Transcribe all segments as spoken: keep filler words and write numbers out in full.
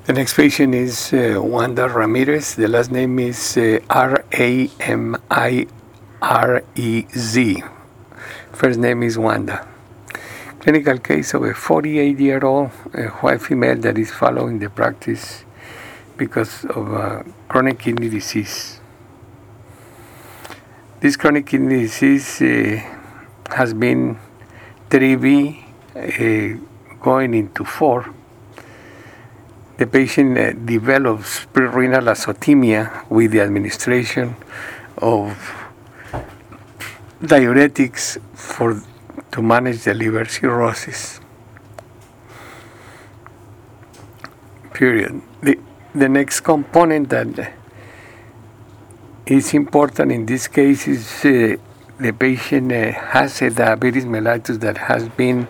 The next patient is uh, Wanda Ramirez. The last name is uh, R A M I R E Z. First name is Wanda. Clinical case of a forty-eight-year-old uh, white female that is following the practice because of uh, chronic kidney disease. This chronic kidney disease uh, has been three B uh, going into four. The patient uh, develops pre-renal azotemia with the administration of diuretics for to manage the liver cirrhosis. Period. The, the next component that is important in this case is uh, the patient uh, has a diabetes mellitus that has been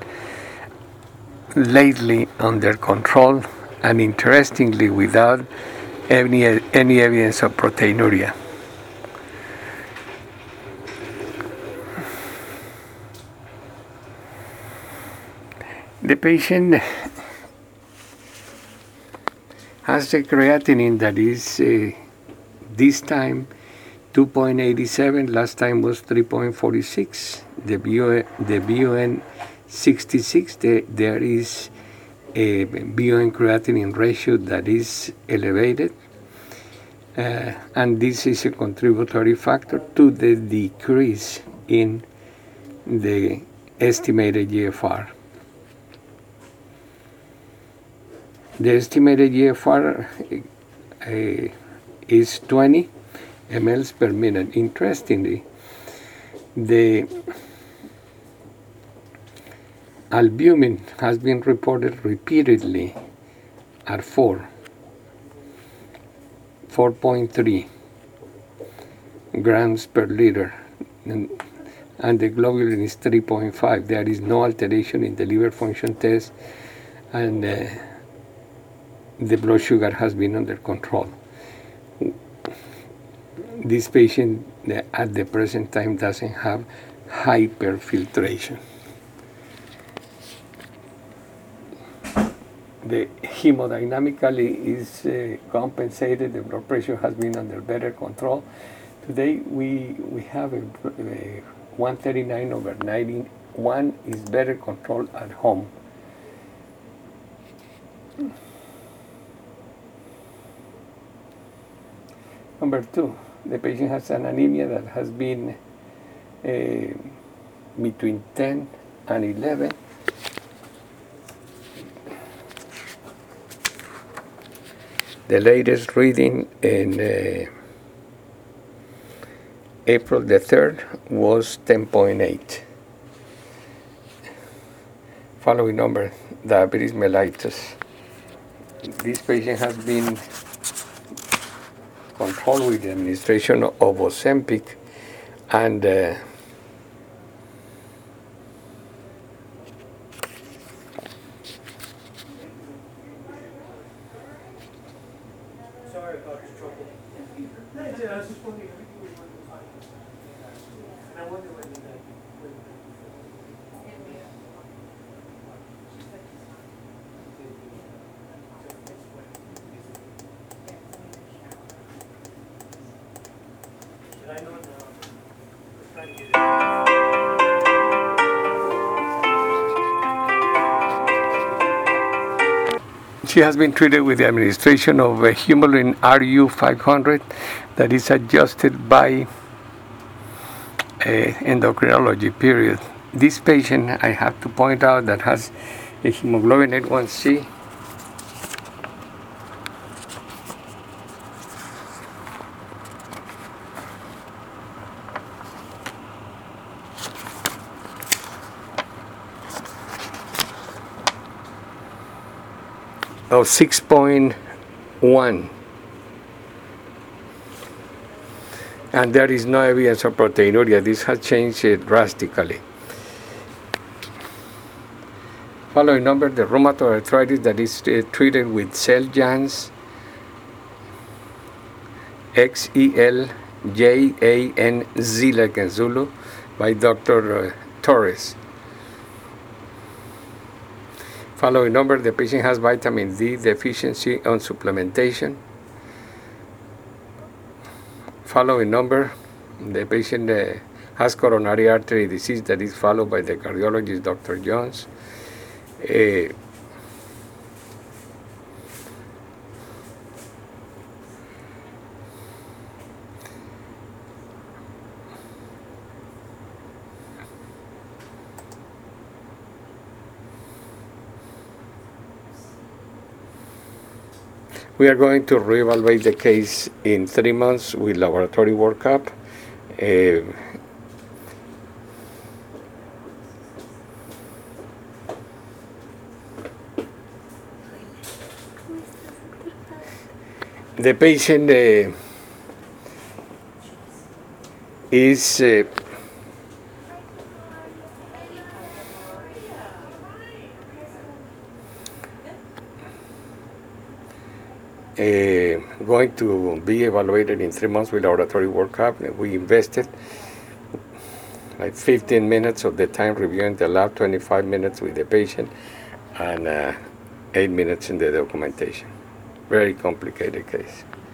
lately under control and interestingly without any, any evidence of proteinuria. The patient has a creatinine that is uh, this time two point eight seven, last time was three point four six. The B U N, the B U N sixty-six, the, there is a B U N creatinine ratio that is elevated, uh, and this is a contributory factor to the decrease in the estimated G F R. The estimated G F R uh, is twenty milliliters per minute. Interestingly, the albumin has been reported repeatedly at four, four point three grams per liter, and, and the globulin is three point five. There is no alteration in the liver function test, and uh, the blood sugar has been under control. This patient uh, at the present time doesn't have hyperfiltration. The hemodynamically is uh, compensated. The blood pressure has been under better control. Today we we have a, a one thirty-nine over ninety-one is better controlled at home. Number two, the patient has an anemia that has been uh, between ten and eleven. The latest reading in uh, April the third was ten point eight. Following number, diabetes mellitus. This patient has been controlled with the administration of Ozempic and uh, Sorry about the trouble. No, I did. I was just wondering. And I wonder when that. I know now. I'm trying to get it. She has been treated with the administration of uh, Humulin R U five hundred that is adjusted by uh, endocrinology, period. This patient, I have to point out, that has a hemoglobin A one C of six point one, and there is no evidence of proteinuria. This has changed uh, drastically. Following number, the rheumatoid arthritis that is uh, treated with Xeljanz, X E L J A N Z like in Zulu, by Doctor Uh, Torres. Following number, the patient has vitamin D deficiency on supplementation. Following number, the patient uh, has coronary artery disease that is followed by the cardiologist, Doctor Jones. Uh, We are going to reevaluate the case in three months with laboratory workup. Uh, the patient uh, is uh, Uh, going to be evaluated in three months with laboratory workup. We invested like fifteen minutes of the time reviewing the lab, twenty-five minutes with the patient, and uh, eight minutes in the documentation. Very complicated case.